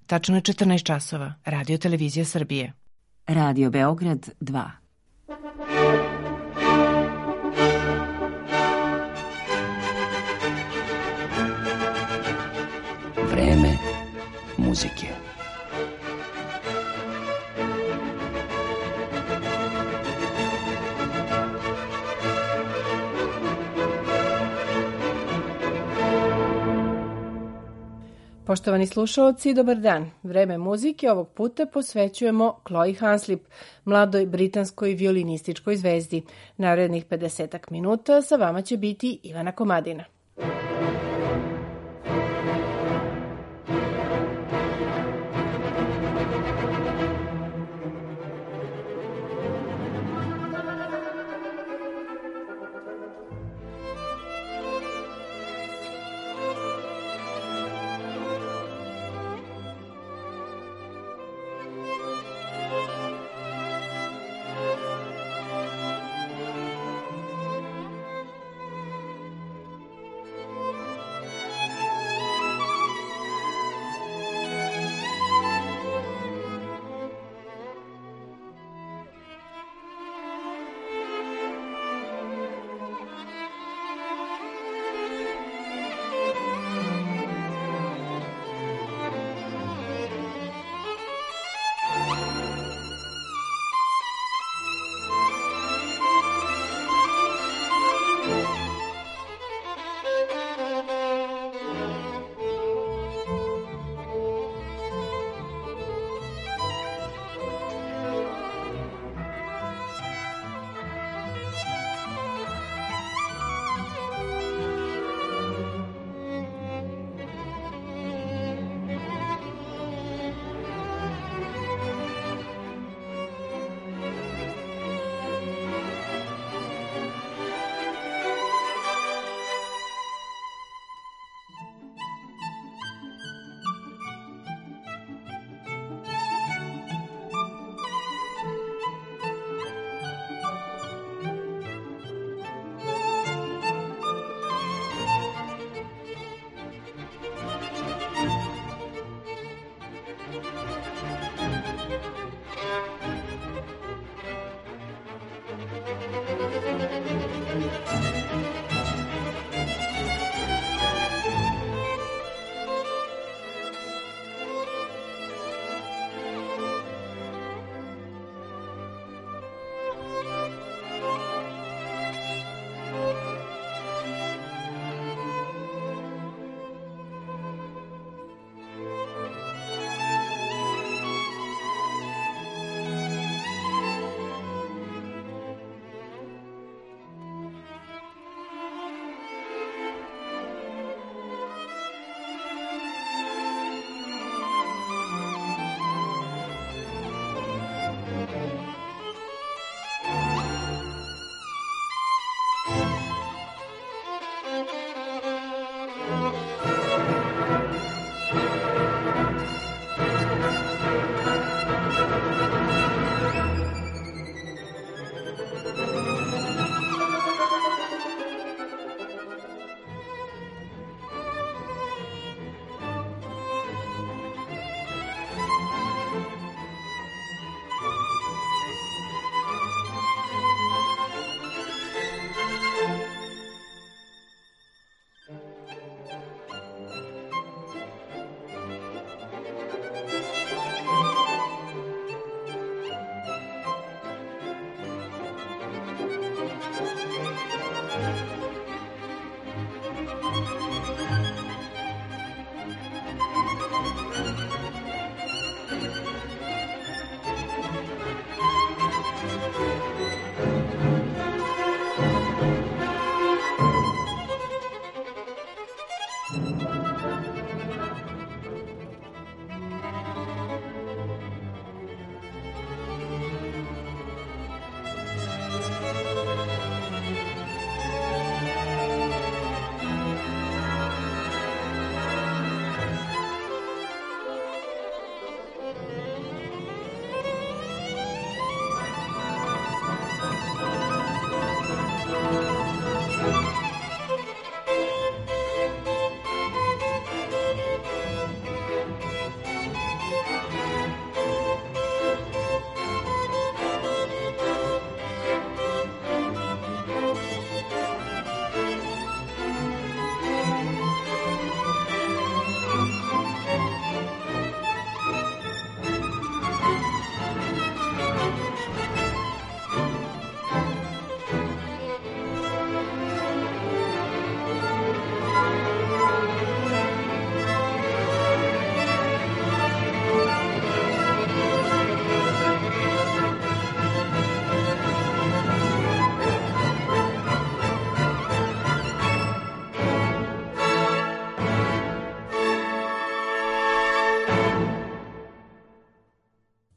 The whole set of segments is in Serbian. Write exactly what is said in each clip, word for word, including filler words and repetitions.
Tačno je četrnaest časova. Radio Televizija Srbije. Radio Beograd dva. Vreme muzike. Poštovani slušalci, dobar dan. Vreme muzike ovog puta posvećujemo Chloe Hanslip, mladoj britanskoj violinističkoj zvezdi. Narednih pedesetak minuta sa vama će biti Ivana Komadina.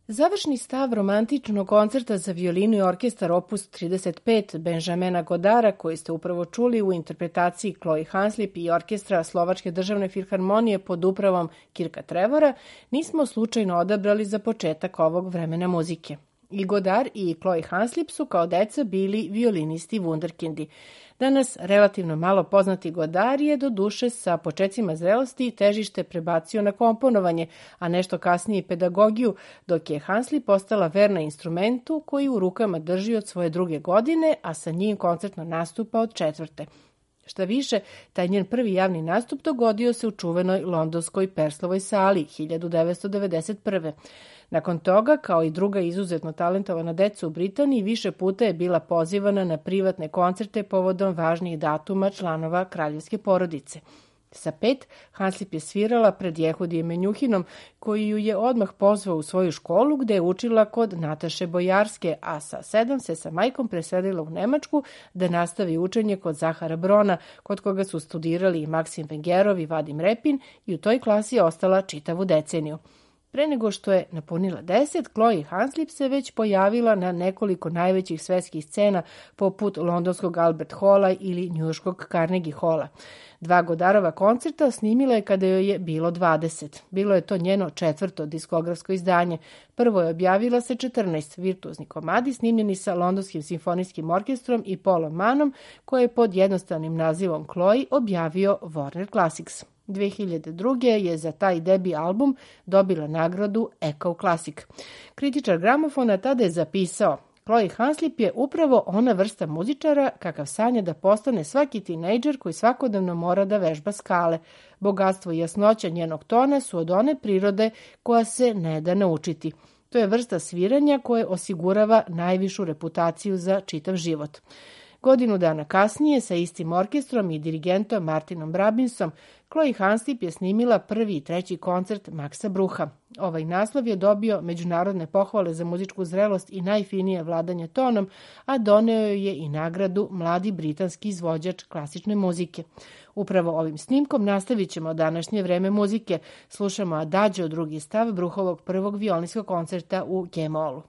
Završni stav romantičnog koncerta za violinu i orkestar opus trideset pet Benjamina Godara, koji ste upravo čuli u interpretaciji Chloe Hanslip i orkestra Slovačke državne filharmonije pod upravom Kirka Trevora, nismo slučajno odabrali za početak ovog vremena muzike. I Godar i Chloe Hanslip su kao deca bili violinisti wunderkindi. Danas relativno malo poznati Godar je do duše sa počecima zrelosti težište prebacio na komponovanje, a nešto kasnije pedagogiju, dok je Hanslip postala verna instrumentu koji u rukama drži od svoje druge godine, a sa njim koncertno nastupa od četvrte. Šta više, taj njen prvi javni nastup dogodio se u čuvenoj londonskoj Perslovoj sali hiljadu devetsto devedeset prve. Nakon toga, kao i druga izuzetno talentovana deca u Britaniji, više puta je bila pozivana na privatne koncerte povodom važnijih datuma članova kraljevske porodice. Sa pet, Hanslip je svirala pred Jehudijem Menjuhinom, koji ju je odmah pozvao u svoju školu gde je učila kod Nataše Bojarske, a sa sedam se sa majkom preselila u Nemačku da nastavi učenje kod Zahara Brona, kod koga su studirali i Maksim Vengerov i Vadim Repin, i u toj klasi je ostala čitavu deceniju. Pre nego što je napunila deset, Chloe Hanslip se već pojavila na nekoliko najvećih svetskih scena poput londonskog Albert Halla ili njujorškog Carnegie Halla. Dva Godarova koncerta snimila je kada joj je bilo dvadeset. Bilo je to njeno četvrto diskografsko izdanje. Prvo je objavila se četrnaest virtuozni komadi snimljeni sa Londonskim simfonijskim orkestrom i Paulom Mannom, koje je pod jednostavnim nazivom Chloe objavio Warner Classics. dve hiljade druge. je za taj debi album dobila nagradu Echo Classic. Kritičar gramofona tada je zapisao: Chloe Hanslip je upravo ona vrsta muzičara kakav sanja da postane svaki tinejdžer koji svakodnevno mora da vežba skale. Bogatstvo i jasnoća njenog tona su od one prirode koja se ne da naučiti. To je vrsta sviranja koje osigurava najvišu reputaciju za čitav život. Godinu dana kasnije, sa istim orkestrom i dirigentom Martinom Brabinsom, Chloe Hanslip je snimila prvi i treći koncert Maxa Brucha. Ovaj naslov je dobio međunarodne pohvale za muzičku zrelost i najfinije vladanje tonom, a doneo je i nagradu Mladi britanski izvođač klasične muzike. Upravo ovim snimkom nastavit ćemo današnje vreme muzike. Slušamo Adagio, drugi stav Bruhovog prvog violinskog koncerta u G-molu.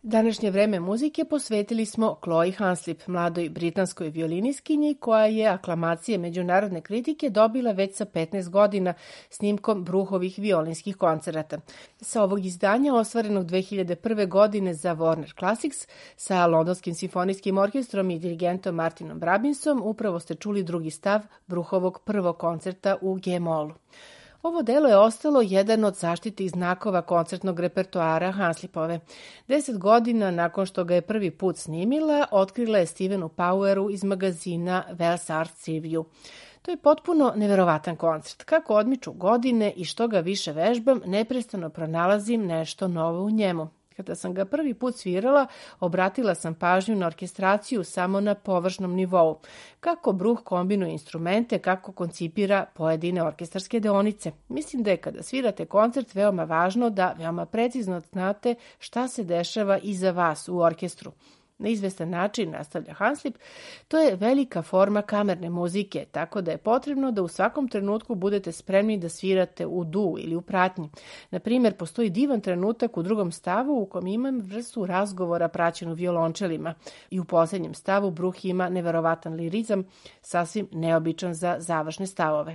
Današnje vreme muzike posvetili smo Chloe Hanslip, mladoj britanskoj violinistkinji koja je aklamacije međunarodne kritike dobila već sa petnaest godina snimkom Bruhovih violinskih koncerata. Sa ovog izdanja, ostvarenog dve hiljade prve. godine za Warner Classics, sa Londonskim simfonijskim orkestrom i dirigentom Martinom Brabinsom, upravo ste čuli drugi stav Bruhovog prvog koncerta u G-molu. Ovo delo je ostalo jedan od zaštitih znakova koncertnog repertoara Hanslipove. Deset godina nakon što ga je prvi put snimila, otkrila je Stevenu Poweru iz magazina Wells Arts Review. To je potpuno neverovatan koncert. Kako odmiču godine i što ga više vežbam, neprestano pronalazim nešto novo u njemu. Kada sam ga prvi put svirala, obratila sam pažnju na orkestraciju samo na površnom nivou. Kako Bruch kombinuje instrumente, kako koncipira pojedine orkestarske deonice. Mislim da je kada svirate koncert veoma važno da veoma precizno znate šta se dešava iza vas u orkestru. Na izvestan način, nastavlja Hanslip, to je velika forma kamerne muzike, tako da je potrebno da u svakom trenutku budete spremni da svirate u du ili u pratnji. Na primjer, postoji divan trenutak u drugom stavu u kom imam vrstu razgovora praćenu violončelima i u posljednjem stavu Bruch ima neverovatan lirizam, sasvim neobičan za završne stavove.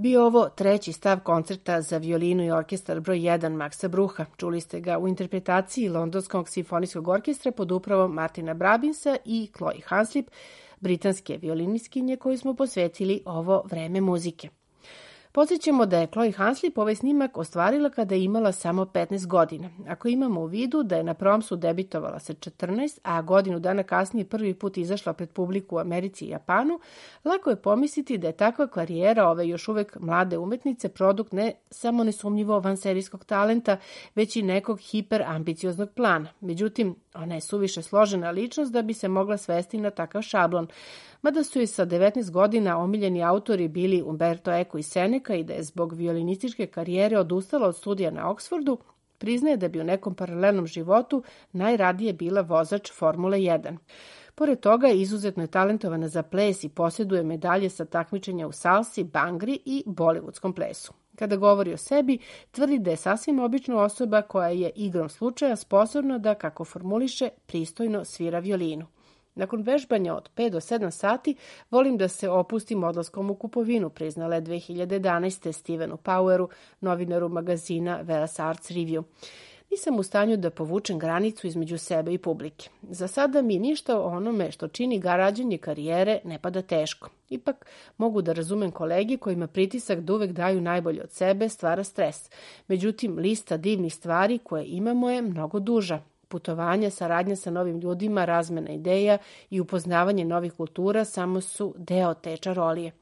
Bio ovo treći stav koncerta za violinu i orkestar broj jedan Maksa Bruha. Čuli ste ga u interpretaciji Londonskog simfonijskog orkestra pod upravom Martina Brabinsa i Chloe Hanslip, britanske violinistkinje koju smo posvetili ovo vreme muzike. Podsjećamo da je Chloe Hanslip ovaj snimak ostvarila kada je imala samo petnaest godina. Ako imamo u vidu da je na promsu debitovala sa četrnaest, a godinu dana kasnije prvi put izašla pred publiku u Americi i Japanu, lako je pomisliti da je takva karijera ove još uvek mlade umetnice produkt ne samo nesumnjivo vanserijskog talenta, već i nekog hiperambicioznog plana. Međutim, ona je suviše složena ličnost da bi se mogla svesti na takav šablon. Mada su joj sa devetnaest godina omiljeni autori bili Umberto Eco i Seneca i da je zbog violinističke karijere odustala od studija na Oksfordu, priznaje da bi u nekom paralelnom životu najradije bila vozač Formule jedan. Pored toga, izuzetno je talentovana za ples i posjeduje medalje sa takmičenja u salsi, bangri i bolivudskom plesu. Kada govori o sebi, tvrdi da je sasvim obična osoba koja je igrom slučaja sposobna da, kako formuliše, pristojno svira violinu. Nakon vežbanja od pet do sedam sati volim da se opustim odlaskom u kupovinu, priznala je dve hiljade jedanaeste. Stevenu Poweru, novinaru magazina Velas Arts Review. Nisam u stanju da povučem granicu između sebe i publike. Za sada mi ništa o onome što čini rađanje karijere ne pada teško. Ipak mogu da razumem kolege kojima pritisak da uvek daju najbolje od sebe stvara stres. Međutim, lista divnih stvari koje imamo je mnogo duža. Putovanja, saradnja sa novim ljudima, razmena ideja i upoznavanje novih kultura samo su deo te čarolije.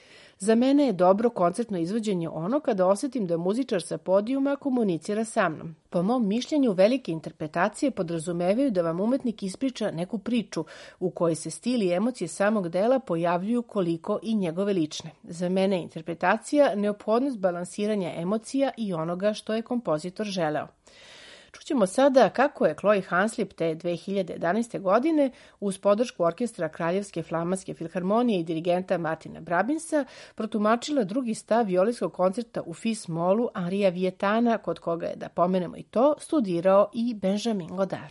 Za mene je dobro koncertno izvođenje ono kada osjetim da muzičar sa podijuma komunicira sa mnom. Po mom mišljenju, velike interpretacije podrazumevaju da vam umetnik ispriča neku priču u kojoj se stil i emocije samog dela pojavljuju koliko i njegove lične. Za mene je interpretacija neophodnost balansiranja emocija i onoga što je kompozitor želeo. Čućemo sada kako je Chloe Hanslip te dve hiljade jedanaeste. godine uz podršku orkestra Kraljevske flamanske filharmonije i dirigenta Martina Brabinsa protumačila drugi stav violinskog koncerta u Fis molu Henria Vietana, kod koga je, da pomenemo i to, studirao i Benjamin Godard.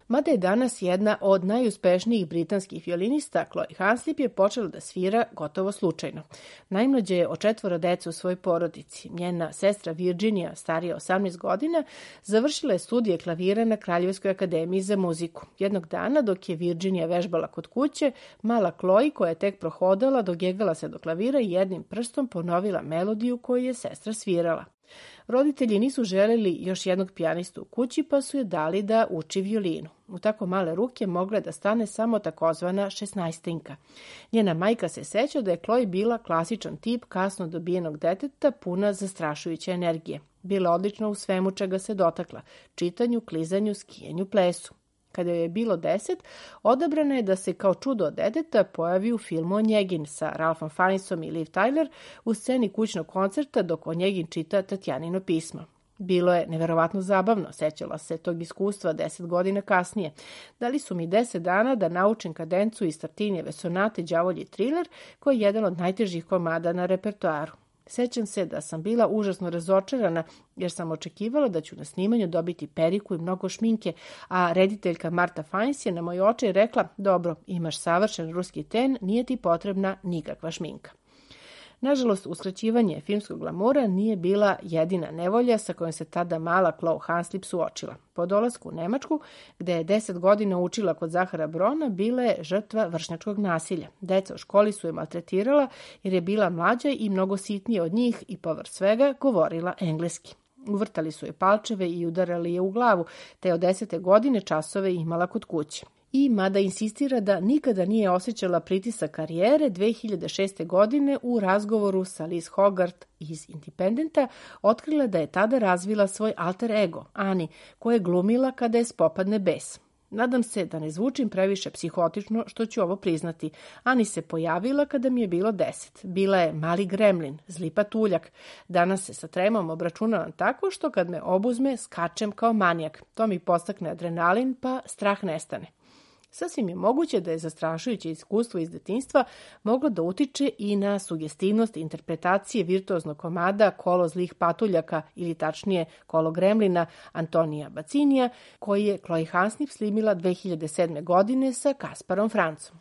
Mada je danas jedna od najuspešnijih britanskih violinista, Chloe Hanslip je počela da svira gotovo slučajno. Najmlađa je od četvoro dece u svojoj porodici. Njena sestra Virginia, starija osamnaest godina, završila je studije klavira na Kraljevskoj akademiji za muziku. Jednog dana, dok je Virginia vežbala kod kuće, mala Chloe, koja je tek prohodala, dogegala se do klavira i jednim prstom ponovila melodiju koju je sestra svirala. Roditelji nisu želeli još jednog pijanistu u kući, pa su je dali da uči violinu. U tako male ruke mogla je da stane samo takozvana šesnaestinka. Njena majka se seća da je Chloe bila klasičan tip kasno dobijenog deteta, puna zastrašujuće energije. Bila odlična u svemu čega se dotakla, čitanju, klizanju, skijanju, plesu. Kada joj je bilo deset, odabrana je da se kao čudo od deteta pojavi u filmu Onjegin sa Ralphom Fiennesom i Liv Tyler u sceni kućnog koncerta dok Onjegin čita Tatjanino pismo. Bilo je neverovatno zabavno, sećala se tog iskustva deset godina kasnije. Dali su mi deset dana da naučim kadencu iz Tartinijeve sonate Đavolji triler, koji je jedan od najtežih komada na repertoaru. Sećam se da sam bila užasno razočarana jer sam očekivala da ću na snimanju dobiti periku i mnogo šminke, a rediteljka Marta Fiennes je na moj očaj rekla: dobro, imaš savršen ruski ten, nije ti potrebna nikakva šminka. Nažalost, uskraćivanje filmskog glamura nije bila jedina nevolja sa kojom se tada mala Chloe Hanslip suočila. Po dolasku u Nemačku, gde je deset godina učila kod Zahara Brona, bila je žrtva vršnjačkog nasilja. Deca u školi su je maltretirala jer je bila mlađa i mnogo sitnija od njih i povrh svega govorila engleski. Uvrtali su je palčeve i udarali je u glavu, te od desete godine časove imala kod kuće. I mada insistira da nikada nije osjećala pritisak karijere, dve hiljade šeste. godine u razgovoru sa Liz Hogarth iz Independenta otkrila da je tada razvila svoj alter ego, Ani, koje je glumila kada je spopadne bes. Nadam se da ne zvučim previše psihotično što ću ovo priznati. Ani se pojavila kada mi je bilo deset. Bila je mali gremlin, zli patuljak. Danas se sa tremom obračunavam tako što kad me obuzme skačem kao manijak. To mi postakne adrenalin pa strah nestane. Sasvim je moguće da je zastrašujuće iskustvo iz detinjstva moglo da utiče i na sugestivnost interpretacije virtuoznog komada Kolo zlih patuljaka ili tačnije Kolo gremlina Antonija Bacinija, koji je Chloe Hanslip snimila dve hiljade sedme. godine sa Kasparom Francom.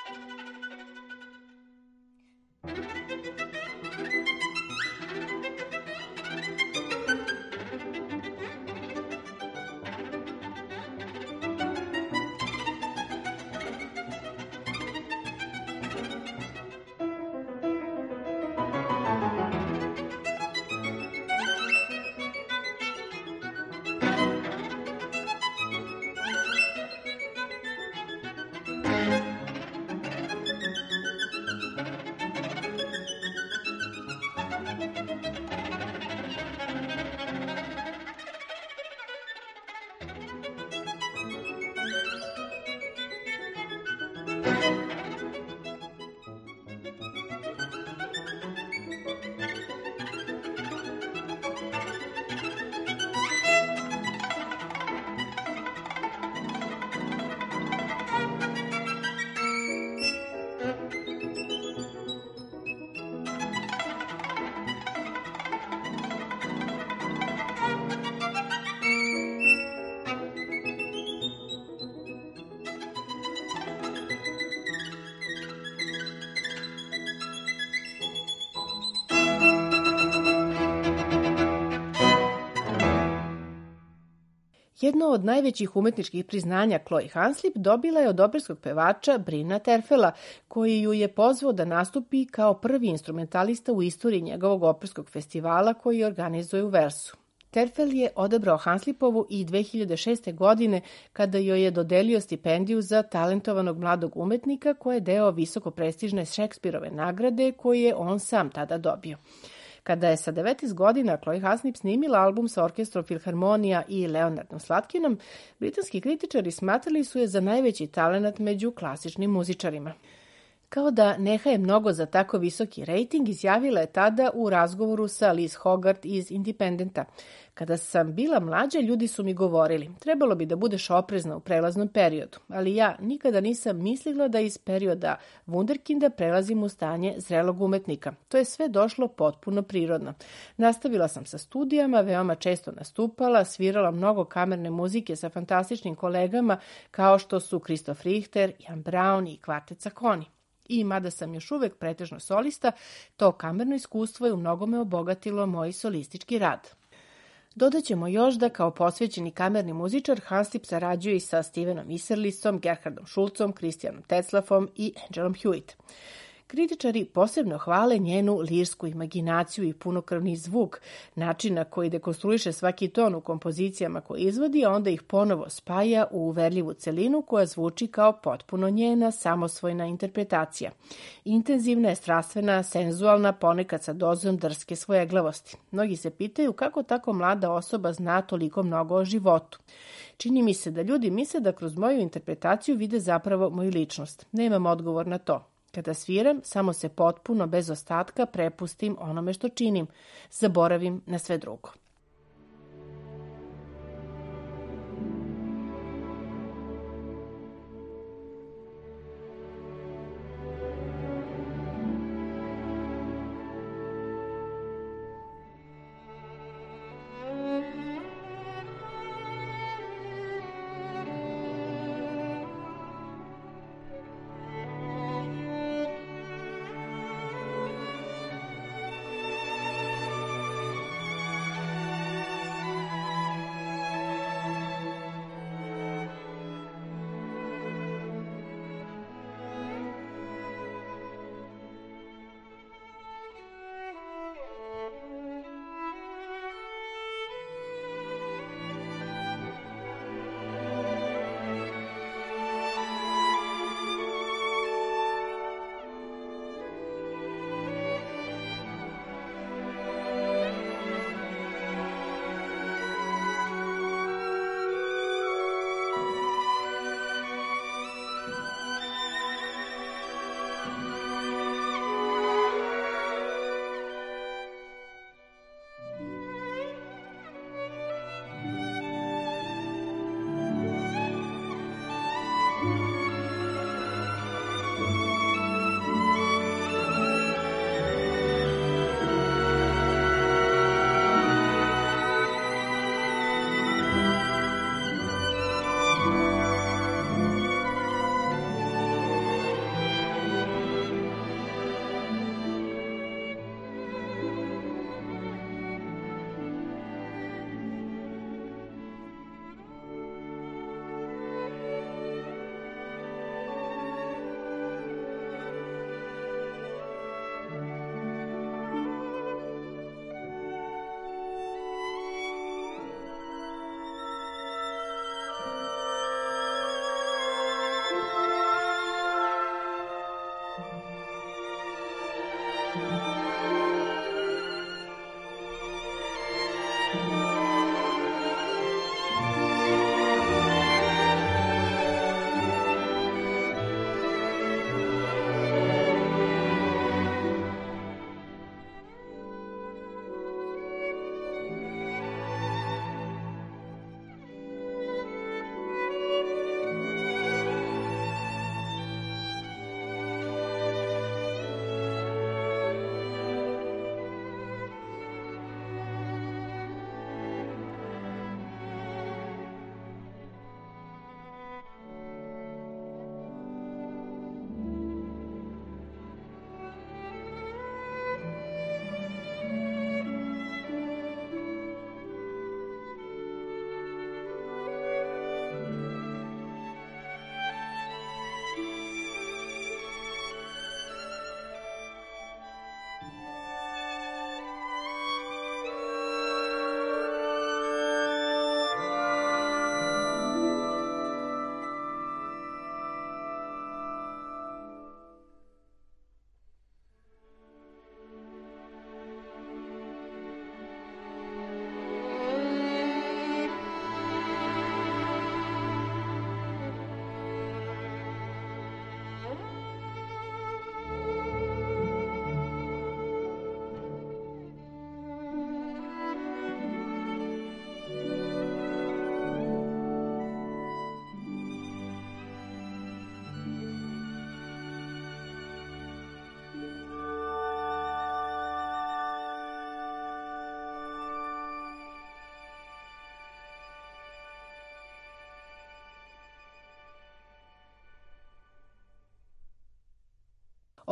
Jedno od najvećih umetničkih priznanja Chloe Hanslip dobila je od operskog pevača Brina Terfela, koji ju je pozvao da nastupi kao prvi instrumentalista u istoriji njegovog operskog festivala koji organizuje u Velsu. Terfel je odabrao Hanslipovu i dve hiljade šeste. godine kada joj je dodelio stipendiju za talentovanog mladog umetnika koja je deo visoko prestižne Šekspirove nagrade koju je on sam tada dobio. Kada je sa devetnaest godina Chloe Hanslip snimila album sa orkestrom Filharmonija i Leonardom Slatkinom, britanski kritičari smatrali su je za najveći talenat među klasičnim muzičarima. Kao da ne haje mnogo za tako visoki rejting, izjavila je tada u razgovoru sa Liz Hogarth iz Independenta. Kada sam bila mlađa, ljudi su mi govorili, trebalo bi da budeš oprezna u prelaznom periodu, ali ja nikada nisam mislila da iz perioda wunderkinda prelazim u stanje zrelog umetnika. To je sve došlo potpuno prirodno. Nastavila sam sa studijama, veoma često nastupala, svirala mnogo kamerne muzike sa fantastičnim kolegama kao što su Christoph Richter, Jan Braun i kvartet Sacconi. I mada sam još uvek pretežno solista, to kamerno iskustvo je u mnogome obogatilo moj solistički rad. Dodaćemo još da kao posvećeni kamerni muzičar Hanslip sarađuje i sa Stevenom Isserlisom, Gerhardom Schulzom, Christianom Tetzlaffom i Angelom Hewitt. Kritičari posebno hvale njenu lirsku imaginaciju i punokrvni zvuk, način na koji dekonstruiše svaki ton u kompozicijama koje izvodi, a onda ih ponovo spaja u uverljivu celinu koja zvuči kao potpuno njena, samosvojna interpretacija. Intenzivna je, strastvena, senzualna, ponekad sa dozom drske svojeglavosti. Mnogi se pitaju kako tako mlada osoba zna toliko mnogo o životu. Čini mi se da ljudi misle da kroz moju interpretaciju vide zapravo moju ličnost. Nemam odgovor na to. Kada sviram, samo se potpuno, bez ostatka, prepustim onome što činim. Zaboravim na sve drugo.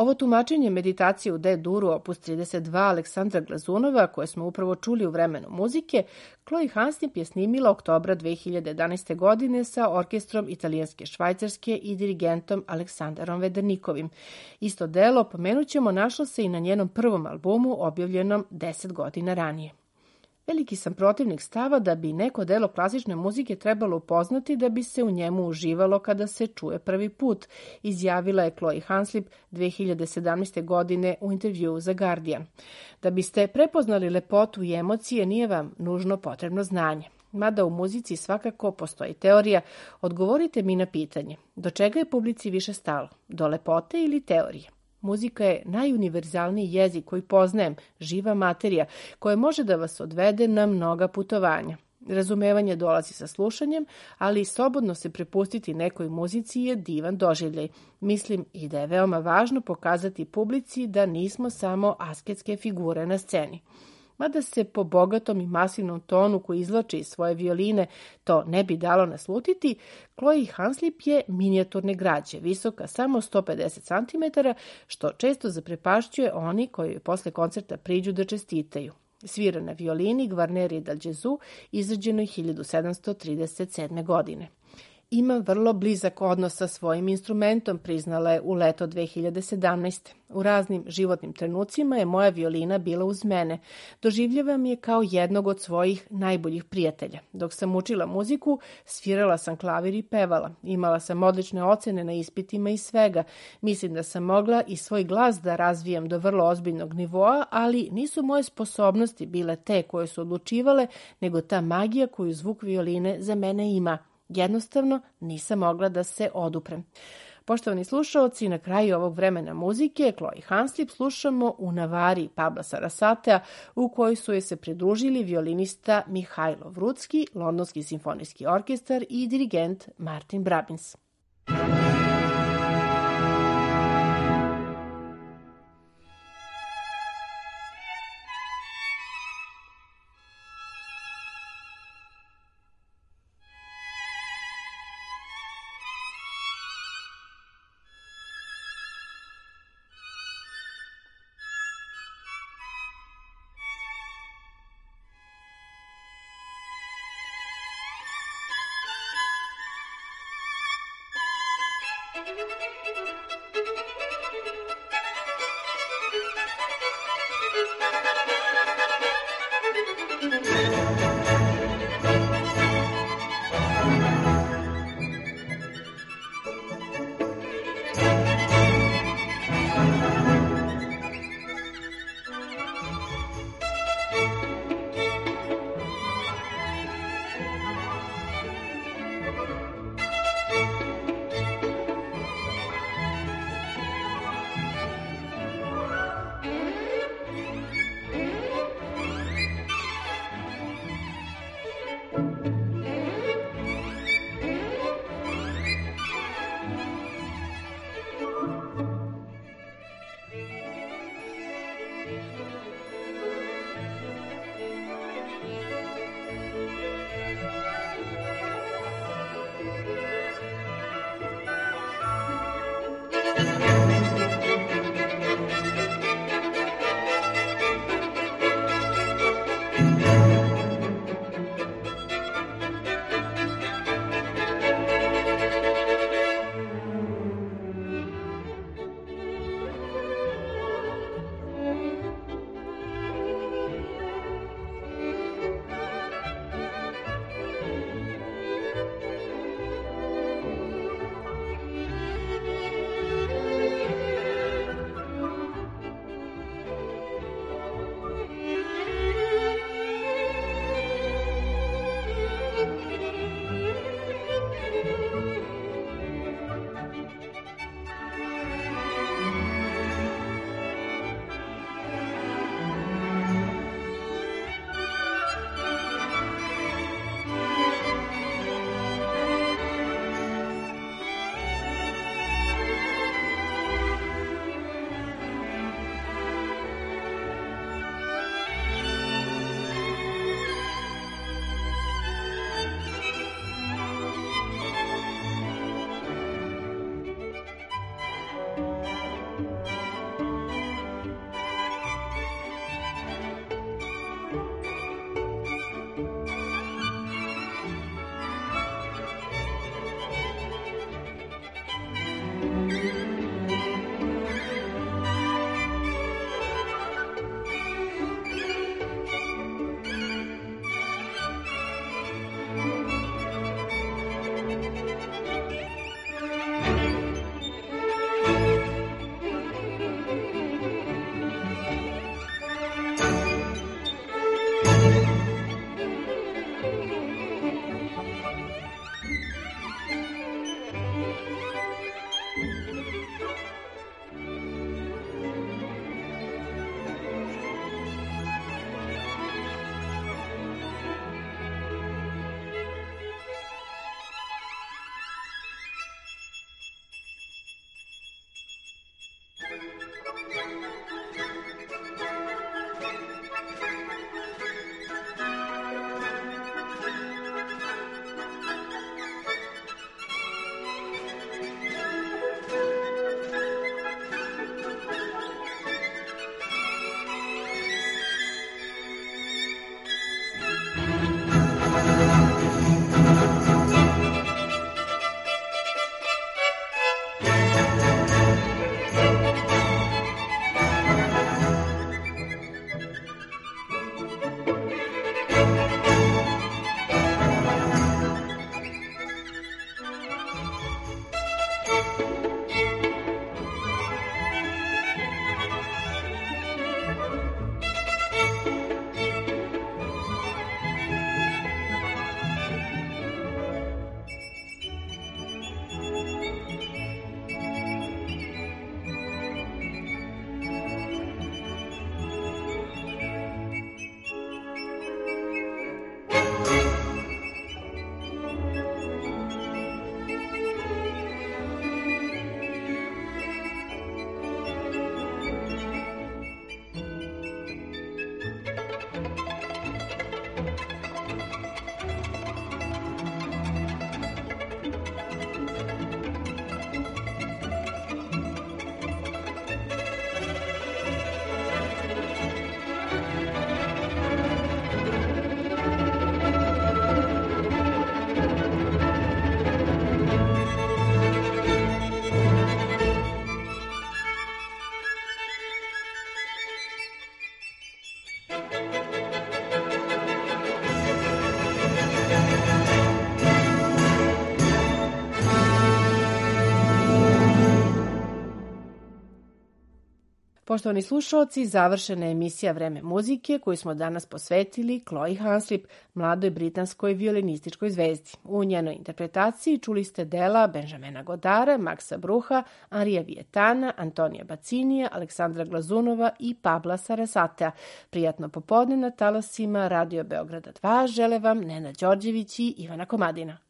Ovo tumačenje meditacije u D-duru opus trideset dva Aleksandra Glazunova, koje smo upravo čuli u vremenu muzike, Chloe Hanslip je snimila oktobra dve hiljade jedanaeste. godine sa orkestrom italijanske Švajcarske i dirigentom Aleksandarom Vedernikovim. Isto delo, pomenut ćemo, našlo se i na njenom prvom albumu objavljenom deset godina ranije. Veliki sam protivnik stava da bi neko delo klasične muzike trebalo upoznati da bi se u njemu uživalo kada se čuje prvi put, izjavila je Chloe Hanslip dve hiljade sedamnaeste. godine u intervjuu za Guardian. Da biste prepoznali lepotu i emocije, nije vam nužno potrebno znanje. Mada u muzici svakako postoji teorija, odgovorite mi na pitanje, do čega je publici više stalo, do lepote ili teorije? Muzika je najuniverzalniji jezik koji poznajem, živa materija, koja može da vas odvede na mnoga putovanja. Razumevanje dolazi sa slušanjem, ali slobodno se prepustiti nekoj muzici je divan doživljaj. Mislim i da je veoma važno pokazati publici da nismo samo asketske figure na sceni. Mada se po bogatom i masivnom tonu koji izvlači iz svoje violine to ne bi dalo naslutiti, Chloe Hanslip je minijaturne građe, visoka samo sto pedeset centimetara, što često zaprepašćuje oni koji posle koncerta priđu da čestitaju. Svira na violini Guarneri dal Gesù, izrađenoj hiljadu sedamsto trideset sedme. godine. Imam vrlo blizak odnos sa svojim instrumentom, priznala je u leto dve hiljade sedamnaeste. U raznim životnim trenucima je moja violina bila uz mene. Doživljavam je kao jednog od svojih najboljih prijatelja. Dok sam učila muziku, svirala sam klavir i pevala. Imala sam odlične ocene na ispitima i svega. Mislim da sam mogla i svoj glas da razvijem do vrlo ozbiljnog nivoa, ali nisu moje sposobnosti bile te koje su odlučivale, nego ta magija koju zvuk violine za mene ima. Jednostavno nisam mogla da se oduprem. Poštovani slušaoci, na kraju ovog vremena muzike Chloe Hanslip slušamo u Navari Pabla Sarasatea, u kojoj su joj se pridružili violinista Mihajlo Vrutski, Londonski simfonijski orkestar i dirigent Martin Brabins. Poštovani slušalci, završena je emisija Vreme muzike koju smo danas posvetili Chloe Hanslip, mladoj britanskoj violinističkoj zvezdi. U njenoj interpretaciji čuli ste dela Benjamina Godara, Maxa Bruha, Arija Vietana, Antonija Bacinija, Aleksandra Glazunova i Pabla Sarasatea. Prijatno popodne na talasima Radio Beograda dva žele vam Nena Đorđević i Ivana Komadina.